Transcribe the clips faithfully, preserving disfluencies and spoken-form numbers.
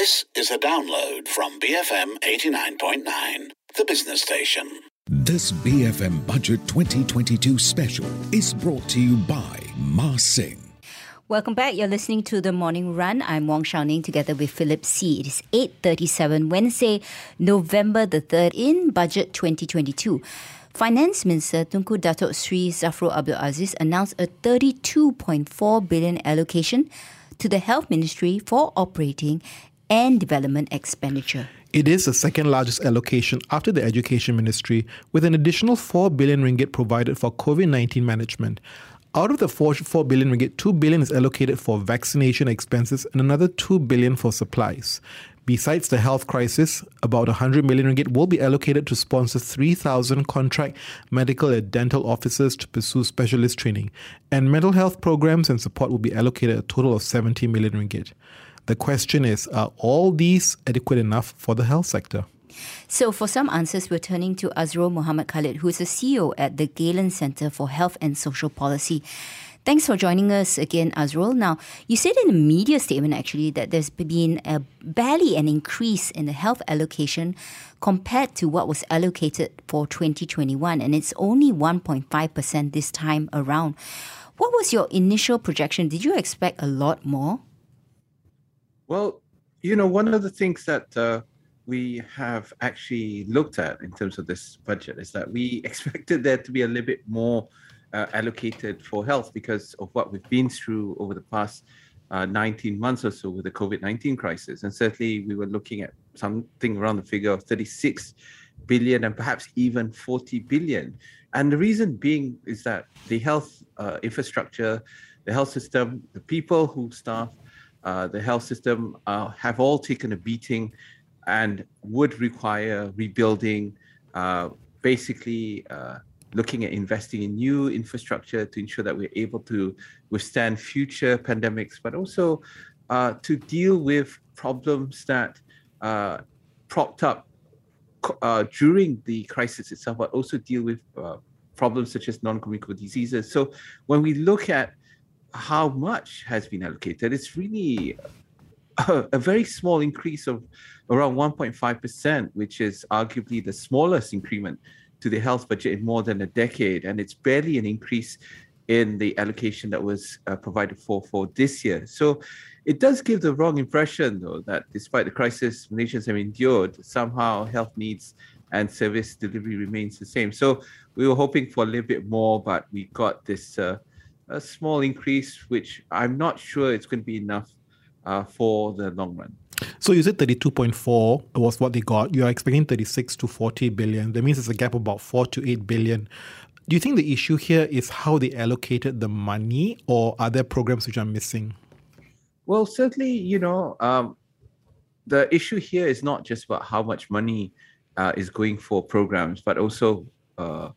This is a download from B F M eighty-nine point nine, the business station. This B F M Budget twenty twenty-two special is brought to you by Ma Sing. Welcome back. You're listening to The Morning Run. I'm Wong Shao Ning together with Philip C. It is eight thirty-seven, Wednesday, November the third, in Budget twenty twenty-two. Finance Minister Tunku Datuk Sri Zafrul Abdul Aziz announced a thirty-two point four billion allocation to the Health Ministry for operating and development expenditure. It is the second largest allocation after the Education Ministry, with an additional four billion ringgit provided for COVID nineteen management. Out of the four billion ringgit, two billion is allocated for vaccination expenses and another two billion for supplies. Besides the health crisis, about one hundred million ringgit will be allocated to sponsor three thousand contract medical and dental officers to pursue specialist training, and mental health programs and support will be allocated a total of seventy million ringgit. The question is, are all these adequate enough for the health sector? So for some answers, we're turning to Azrul Muhammad Khalid, who is the C E O at the Galen Centre for Health and Social Policy. Thanks for joining us again, Azrul. Now, you said in a media statement, actually, that there's been a, barely an increase in the health allocation compared to what was allocated for twenty twenty-one, and it's only one point five percent this time around. What was your initial projection? Did you expect a lot more? Well, you know, one of the things that uh, we have actually looked at in terms of this budget is that we expected there to be a little bit more uh, allocated for health because of what we've been through over the past uh, nineteen months or so with the COVID nineteen crisis. And certainly we were looking at something around the figure of thirty-six billion and perhaps even forty billion. And the reason being is that the health uh, infrastructure, the health system, the people who staff Uh, the health system uh, have all taken a beating and would require rebuilding, uh, basically uh, looking at investing in new infrastructure to ensure that we're able to withstand future pandemics, but also uh, to deal with problems that uh, propped up uh, during the crisis itself, but also deal with uh, problems such as non-communicable diseases. So when we look at how much has been allocated, it's really a, a very small increase of around one point five percent, which is arguably the smallest increment to the health budget in more than a decade. And it's barely an increase in the allocation that was uh, provided for for this year. So it does give the wrong impression, though, that despite the crisis Malaysians have endured, somehow health needs and service delivery remains the same. So we were hoping for a little bit more, but we got this uh, a small increase, which I'm not sure it's going to be enough uh, for the long run. So you said thirty-two point four was what they got. You are expecting thirty-six to forty billion. That means it's a gap of about four to eight billion. Do you think the issue here is how they allocated the money, or are there programs which are missing? Well, certainly, you know, um, the issue here is not just about how much money uh, is going for programs, but also uh,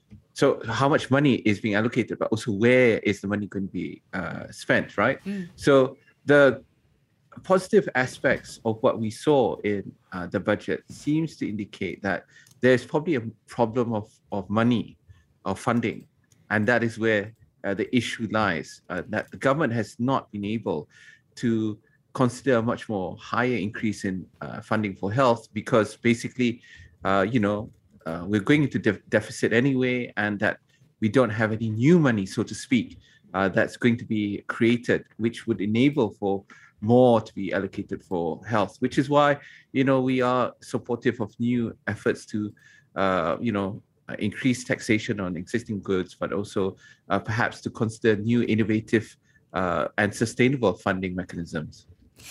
So how much money is being allocated, but also where is the money going to be uh, spent, right? Mm. So the positive aspects of what we saw in uh, the budget seems to indicate that there's probably a problem of, of money, of funding. And that is where uh, the issue lies, uh, that the government has not been able to consider a much more higher increase in uh, funding for health because basically, uh, you know, Uh, we're going into def- deficit anyway, and that we don't have any new money, so to speak, uh, that's going to be created, which would enable for more to be allocated for health, which is why, you know, we are supportive of new efforts to, uh, you know, uh, increase taxation on existing goods, but also uh, perhaps to consider new innovative uh, and sustainable funding mechanisms.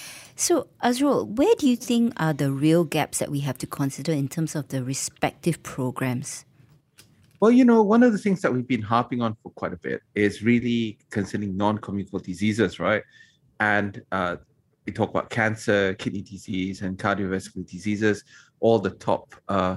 So, Azrul, where do you think are the real gaps that we have to consider in terms of the respective programs? Well, you know, one of the things that we've been harping on for quite a bit is really concerning non-communicable diseases, right? And uh, we talk about cancer, kidney disease, and cardiovascular diseases, all the top uh,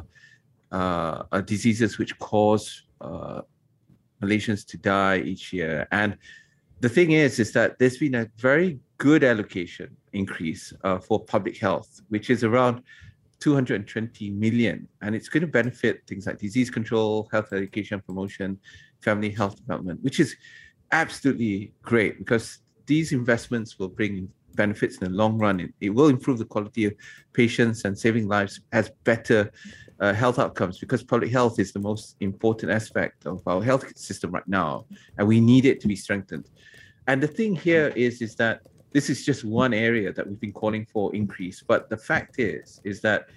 uh, uh, diseases which cause uh, Malaysians to die each year. And the thing is, is that there's been a very good allocation increase uh, for public health, which is around two hundred twenty million. And it's going to benefit things like disease control, health education promotion, family health development, which is absolutely great because these investments will bring benefits in the long run. It, it will improve the quality of patients and saving lives, has better uh, health outcomes, because public health is the most important aspect of our health system right now, and we need it to be strengthened. And the thing here is, is that this is just one area that we've been calling for increase. But the fact is, is that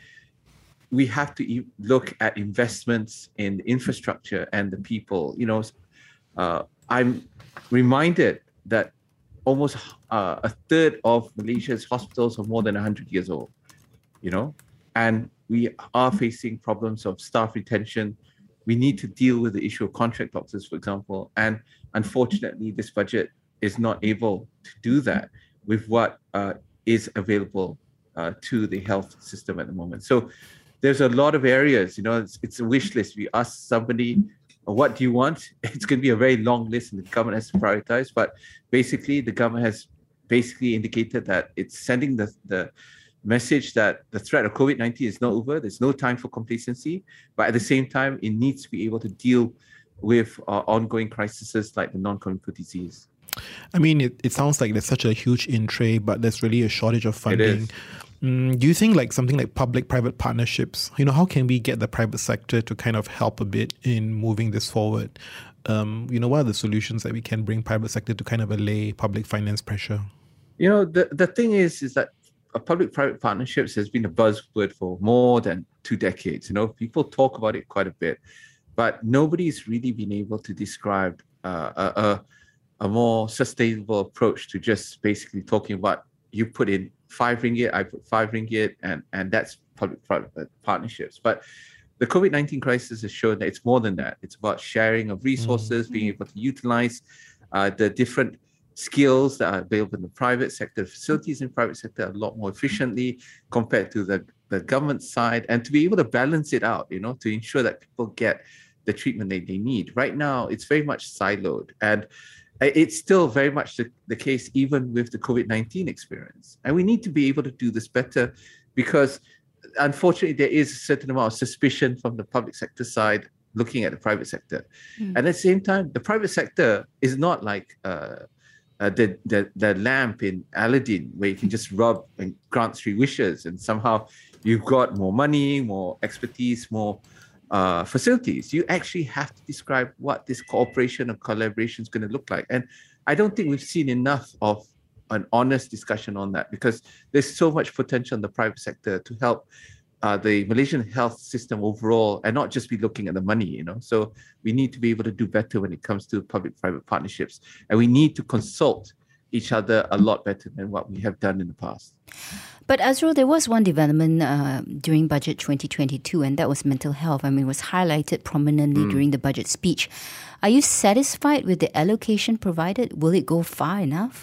we have to e- look at investments in infrastructure and the people. You know, uh, I'm reminded that almost uh, a third of Malaysia's hospitals are more than one hundred years old, you know, and we are facing problems of staff retention. We need to deal with the issue of contract doctors, for example. And unfortunately, this budget is not able to do that with what uh, is available uh, to the health system at the moment. So there's a lot of areas, you know, it's, it's a wish list. We ask somebody, what do you want? It's going to be a very long list and the government has to prioritize. But basically, the government has basically indicated that it's sending the, the message that the threat of COVID nineteen is not over. There's no time for complacency. But at the same time, it needs to be able to deal with uh, ongoing crises like the non-communicable disease. I mean, it, it sounds like there's such a huge in tray, but there's really a shortage of funding. It is. Mm, do you think like something like public-private partnerships, you know, how can we get the private sector to kind of help a bit in moving this forward? Um, you know, what are the solutions that we can bring private sector to kind of allay public finance pressure? You know, the, the thing is, is that public-private partnerships has been a buzzword for more than two decades. You know, people talk about it quite a bit, but nobody's really been able to describe uh, a, a a more sustainable approach to just basically talking about you put in five ringgit, I put five ringgit, and, and that's public-private partnerships. But the COVID nineteen crisis has shown that it's more than that. It's about sharing of resources, mm-hmm. being able to utilize uh, the different skills that are available in the private sector, facilities in the private sector a lot more efficiently compared to the, the government side, and to be able to balance it out, you know, to ensure that people get the treatment they, they need. Right now, it's very much siloed, and it's still very much the, the case even with the COVID nineteen experience. And we need to be able to do this better, because unfortunately there is a certain amount of suspicion from the public sector side looking at the private sector. Mm. And at the same time, the private sector is not like uh, uh, the, the, the lamp in Aladdin where you can just rub and grant three wishes and somehow you've got more money, more expertise, more Uh, facilities. You actually have to describe what this cooperation or collaboration is going to look like. And I don't think we've seen enough of an honest discussion on that, because there's so much potential in the private sector to help uh, the Malaysian health system overall and not just be looking at the money, you know. So we need to be able to do better when it comes to public-private partnerships. And we need to consult each other a lot better than what we have done in the past. But Azrul, there was one development uh, during Budget twenty twenty-two, and that was mental health. I mean, it was highlighted prominently mm. during the budget speech. Are you satisfied with the allocation provided? Will it go far enough?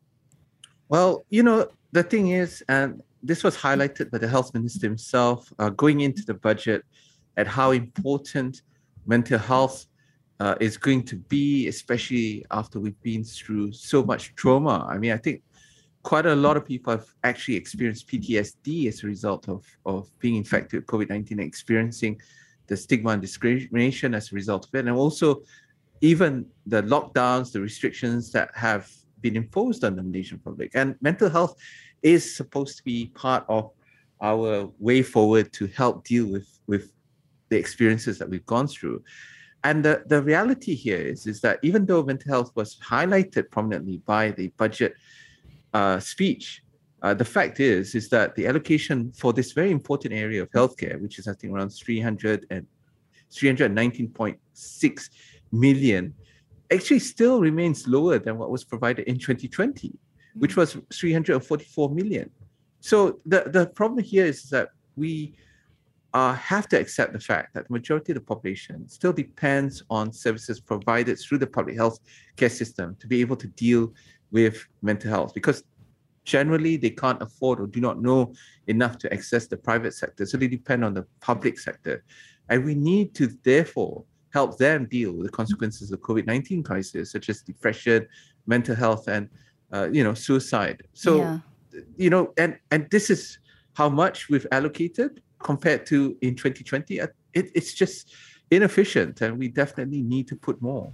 Well, you know, the thing is, and this was highlighted by the health minister himself uh, going into the budget, at how important mental health uh, is going to be, especially after we've been through so much trauma. I mean, I think quite a lot of people have actually experienced P T S D as a result of, of being infected with COVID nineteen and experiencing the stigma and discrimination as a result of it. And also even the lockdowns, the restrictions that have been imposed on the Malaysian public. And mental health is supposed to be part of our way forward to help deal with, with the experiences that we've gone through. And the, the reality here is, is that even though mental health was highlighted prominently by the budget Uh, speech, uh, the fact is is that the allocation for this very important area of healthcare, which is I think around three hundred and three hundred nineteen point six million, actually still remains lower than what was provided in twenty twenty, which was three hundred forty-four million. So the, the problem here is that we uh, have to accept the fact that the majority of the population still depends on services provided through the public health care system to be able to deal with mental health, because generally they can't afford or do not know enough to access the private sector. So they depend on the public sector. And we need to therefore help them deal with the consequences of COVID nineteen crisis, such as depression, mental health, and uh, you know, suicide. So, yeah. you know, and, and this is how much we've allocated compared to in twenty twenty. It, it's just inefficient, and we definitely need to put more.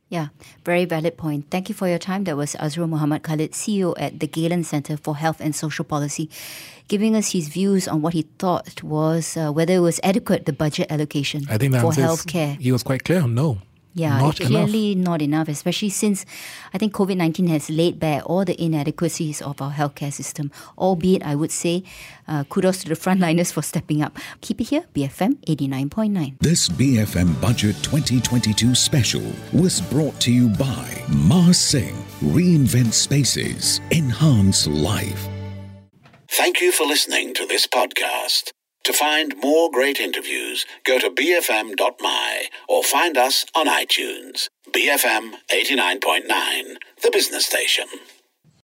Yeah, very valid point. Thank you for your time. That was Azrul Mohamad Khalid, C E O at the Galen Centre for Health and Social Policy, giving us his views on what he thought was uh, whether it was adequate, the budget allocation I think the for answer is- healthcare. he was quite clear. No. Yeah, Not clearly not enough, especially since I think COVID nineteen has laid bare all the inadequacies of our healthcare system, albeit, I would say, uh, kudos to the frontliners for stepping up. Keep it here, B F M eighty-nine point nine. This B F M Budget twenty twenty-two special was brought to you by Mars Singh. Reinvent spaces, enhance life. Thank you for listening to this podcast. To find more great interviews, go to b f m dot m y or find us on iTunes. B F M eighty-nine point nine, the business station.